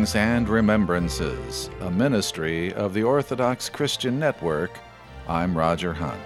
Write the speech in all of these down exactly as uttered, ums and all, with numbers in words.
Readings and Remembrances, a ministry of the Orthodox Christian Network. I'm Roger Hunt.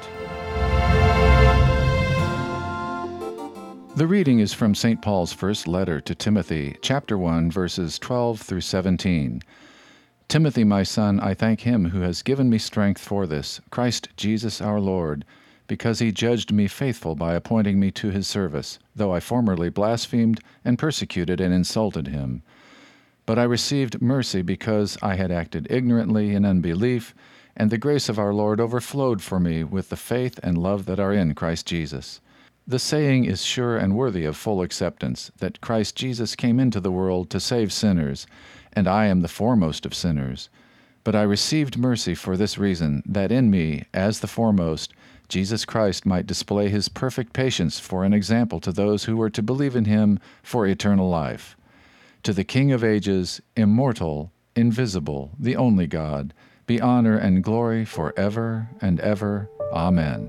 The reading is from Saint Paul's first letter to Timothy, chapter one, verses twelve through seventeen. Timothy, my son, I thank him who has given me strength for this, Christ Jesus our Lord, because he judged me faithful by appointing me to his service, though I formerly blasphemed and persecuted and insulted him. But I received mercy because I had acted ignorantly in unbelief, and the grace of our Lord overflowed for me with the faith and love that are in Christ Jesus. The saying is sure and worthy of full acceptance, that Christ Jesus came into the world to save sinners, and I am the foremost of sinners. But I received mercy for this reason, that in me, as the foremost, Jesus Christ might display his perfect patience for an example to those who were to believe in him for eternal life. To the King of ages, immortal, invisible, the only God, be honor and glory forever and ever. Amen.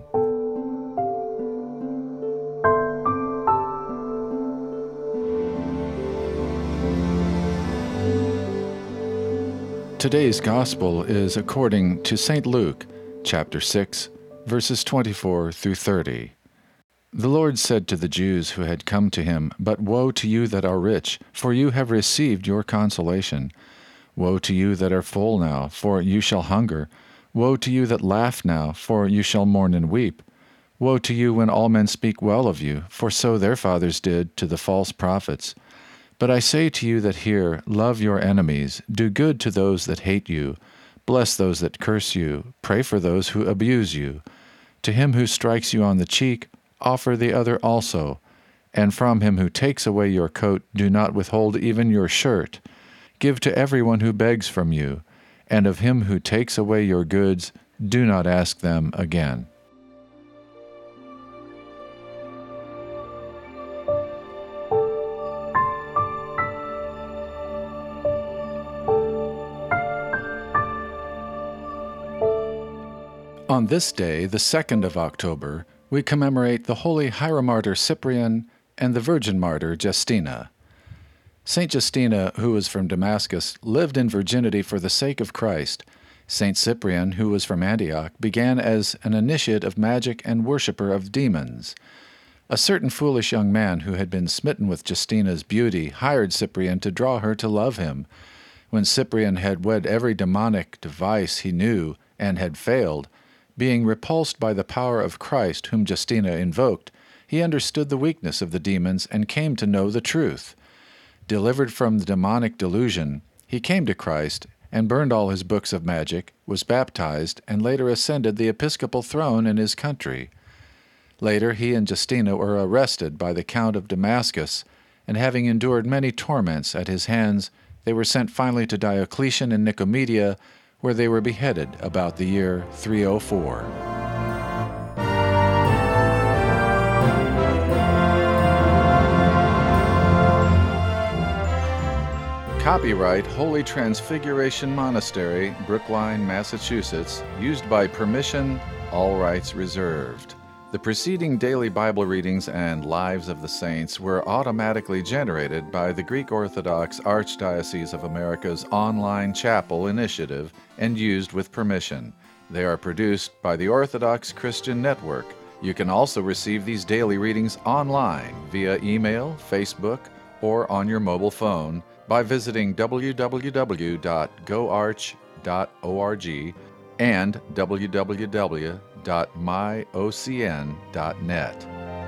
Today's Gospel is according to Saint Luke, chapter six, verses twenty-four through thirty. The Lord said to the Jews who had come to him, But woe to you that are rich, for you have received your consolation. Woe to you that are full now, for you shall hunger. Woe to you that laugh now, for you shall mourn and weep. Woe to you when all men speak well of you, for so their fathers did to the false prophets. But I say to you that hear, love your enemies, do good to those that hate you, bless those that curse you, pray for those who abuse you. To him who strikes you on the cheek, offer the other also, and from him who takes away your coat, do not withhold even your shirt. Give to everyone who begs from you, and of him who takes away your goods, do not ask them again. On this day, the second of October, we commemorate the holy hieromartyr Cyprian and the virgin martyr Justina. Saint Justina, who was from Damascus, lived in virginity for the sake of Christ. Saint Cyprian, who was from Antioch, began as an initiate of magic and worshipper of demons. A certain foolish young man who had been smitten with Justina's beauty hired Cyprian to draw her to love him. When Cyprian had wed every demonic device he knew and had failed, being repulsed by the power of Christ whom Justina invoked, he understood the weakness of the demons and came to know the truth. Delivered from the demonic delusion, he came to Christ and burned all his books of magic, was baptized, and later ascended the episcopal throne in his country. Later he and Justina were arrested by the Count of Damascus, and having endured many torments at his hands, they were sent finally to Diocletian in Nicomedia, where they were beheaded about the year three oh four. Copyright Holy Transfiguration Monastery, Brookline, Massachusetts, used by permission, all rights reserved. The preceding daily Bible readings and Lives of the Saints were automatically generated by the Greek Orthodox Archdiocese of America's online chapel initiative and used with permission. They are produced by the Orthodox Christian Network. You can also receive these daily readings online via email, Facebook, or on your mobile phone by visiting w w w dot go arch dot org and w w w dot my o c n dot net.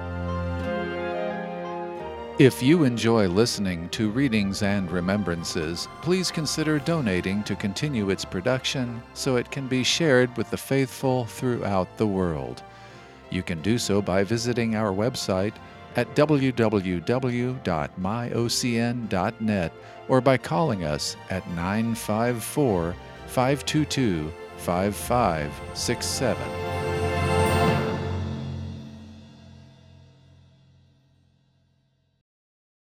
If you enjoy listening to Readings and Remembrances, please consider donating to continue its production so it can be shared with the faithful throughout the world. You can do so by visiting our website at w w w dot my o c n dot net or by calling us at nine five four, five two two, five five six seven.